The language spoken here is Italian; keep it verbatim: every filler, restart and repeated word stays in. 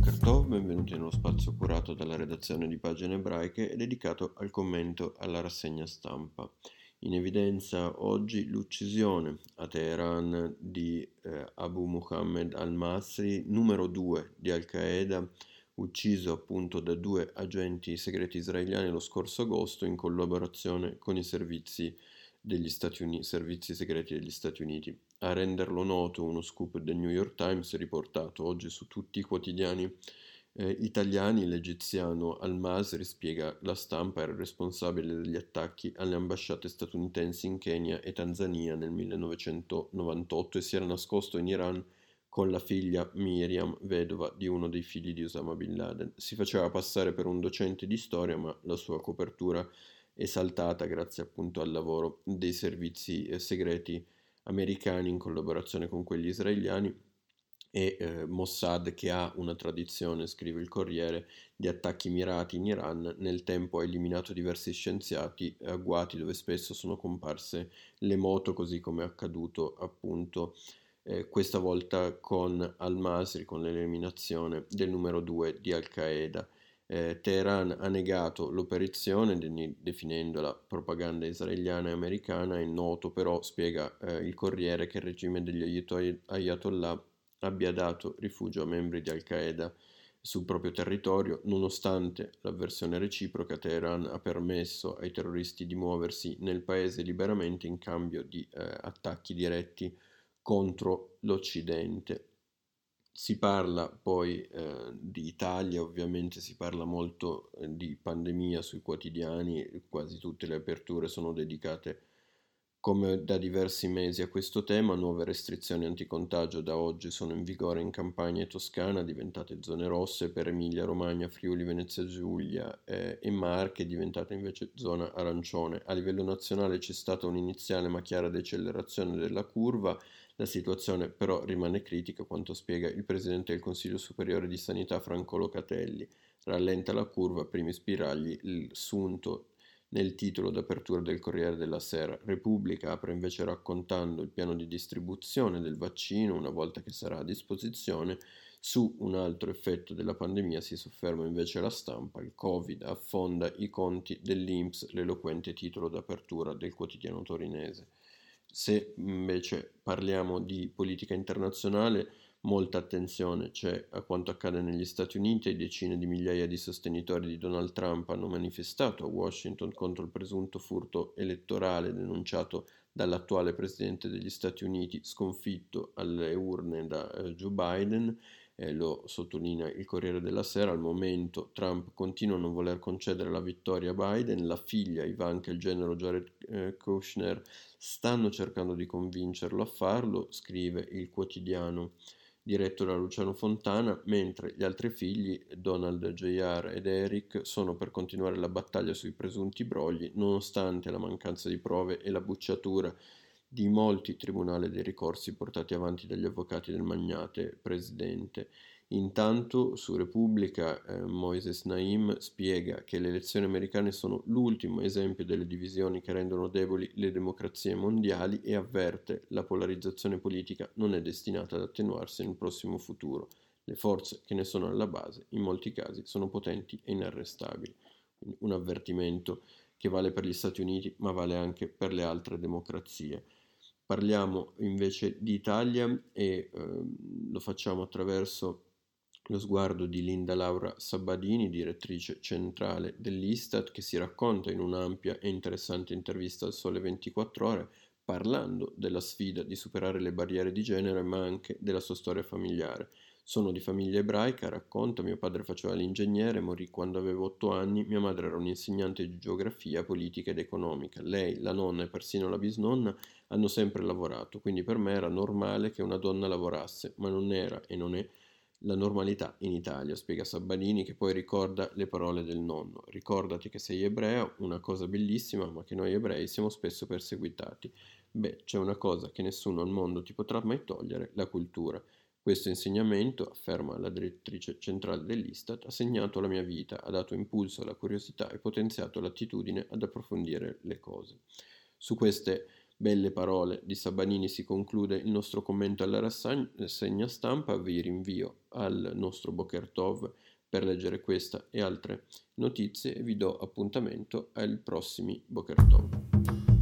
Boker Tov, benvenuti nello spazio curato dalla redazione di Pagine Ebraiche e dedicato al commento alla rassegna stampa. In evidenza oggi l'uccisione a Teheran di eh, Abu Muhammad al-Masri, numero due di Al-Qaeda, ucciso appunto da due agenti segreti israeliani lo scorso agosto in collaborazione con i servizi degli Stati Uniti, servizi segreti degli Stati Uniti. A renderlo noto uno scoop del New York Times riportato oggi su tutti i quotidiani eh, italiani. L'egiziano Al-Masri, spiega la stampa, era responsabile degli attacchi alle ambasciate statunitensi in Kenya e Tanzania nel millenovecentonovantotto e si era nascosto in Iran con la figlia Miriam, vedova di uno dei figli di Osama Bin Laden. Si faceva passare per un docente di storia, ma la sua copertura è saltata grazie appunto al lavoro dei servizi eh, segreti americani in collaborazione con quelli israeliani e eh, Mossad, che ha una tradizione, scrive il Corriere, di attacchi mirati in Iran. Nel tempo ha eliminato diversi scienziati agguati dove spesso sono comparse le moto, così come è accaduto appunto eh, questa volta con Al-Masri, con l'eliminazione del numero due di Al-Qaeda. Eh, Teheran ha negato l'operazione de- definendola propaganda israeliana e americana. È noto però, spiega eh, il Corriere, che il regime degli ayatollah Ayatollah abbia dato rifugio a membri di Al-Qaeda sul proprio territorio. Nonostante l'avversione reciproca, Teheran ha permesso ai terroristi di muoversi nel paese liberamente in cambio di eh, attacchi diretti contro l'Occidente. Si parla poi eh, di Italia, ovviamente si parla molto eh, di pandemia sui quotidiani, quasi tutte le aperture sono dedicate come da diversi mesi a questo tema. Nuove restrizioni anticontagio da oggi sono in vigore in Campania e Toscana, diventate zone rosse, per Emilia Romagna, Friuli, Venezia Giulia eh, e Marche, diventate invece zona arancione. A livello nazionale c'è stata un'iniziale ma chiara decelerazione della curva. La situazione però rimane critica, quanto spiega il Presidente del Consiglio Superiore di Sanità Franco Locatelli. Rallenta la curva, primi spiragli, il sunto nel titolo d'apertura del Corriere della Sera. Repubblica apre invece raccontando il piano di distribuzione del vaccino una volta che sarà a disposizione. Su un altro effetto della pandemia si sofferma invece la stampa. Il Covid affonda i conti dell'I N P S, l'eloquente titolo d'apertura del quotidiano torinese. Se invece parliamo di politica internazionale, molta attenzione c'è a quanto accade negli Stati Uniti. Decine di migliaia di sostenitori di Donald Trump hanno manifestato a Washington contro il presunto furto elettorale denunciato dall'attuale presidente degli Stati Uniti, sconfitto alle urne da eh, Joe Biden. Eh, lo sottolinea il Corriere della Sera. Al momento Trump continua a non voler concedere la vittoria a Biden. La figlia Ivanka e il genero Jared eh, Kushner stanno cercando di convincerlo a farlo, scrive il quotidiano diretto da Luciano Fontana, mentre gli altri figli, Donald J R ed Eric, sono per continuare la battaglia sui presunti brogli, nonostante la mancanza di prove e la bocciatura di molti tribunali dei ricorsi portati avanti dagli avvocati del magnate presidente. Intanto su Repubblica eh, Moises Naim spiega che le elezioni americane sono l'ultimo esempio delle divisioni che rendono deboli le democrazie mondiali e avverte: la polarizzazione politica non è destinata ad attenuarsi nel prossimo futuro. Le forze che ne sono alla base in molti casi sono potenti e inarrestabili. Quindi un avvertimento che vale per gli Stati Uniti ma vale anche per le altre democrazie. Parliamo invece di Italia e eh, lo facciamo attraverso lo sguardo di Linda Laura Sabbadini, direttrice centrale dell'Istat, che si racconta in un'ampia e interessante intervista al Sole ventiquattro Ore, parlando della sfida di superare le barriere di genere, ma anche della sua storia familiare. Sono di famiglia ebraica, racconta: mio padre faceva l'ingegnere, morì quando avevo otto anni, mia madre era un'insegnante di geografia, politica ed economica. Lei, la nonna e persino la bisnonna hanno sempre lavorato, quindi per me era normale che una donna lavorasse, ma non era e non è la normalità in Italia, spiega Sabbanini, che poi ricorda le parole del nonno. Ricordati che sei ebreo, una cosa bellissima, ma che noi ebrei siamo spesso perseguitati. Beh, c'è una cosa che nessuno al mondo ti potrà mai togliere: la cultura. Questo insegnamento, afferma la direttrice centrale dell'Istat, ha segnato la mia vita, ha dato impulso alla curiosità e potenziato l'attitudine ad approfondire le cose. Su queste belle parole di Sabanini si conclude il nostro commento alla rassegna stampa. Vi rinvio al nostro Boker Tov per leggere questa e altre notizie e vi do appuntamento ai prossimi Boker Tov.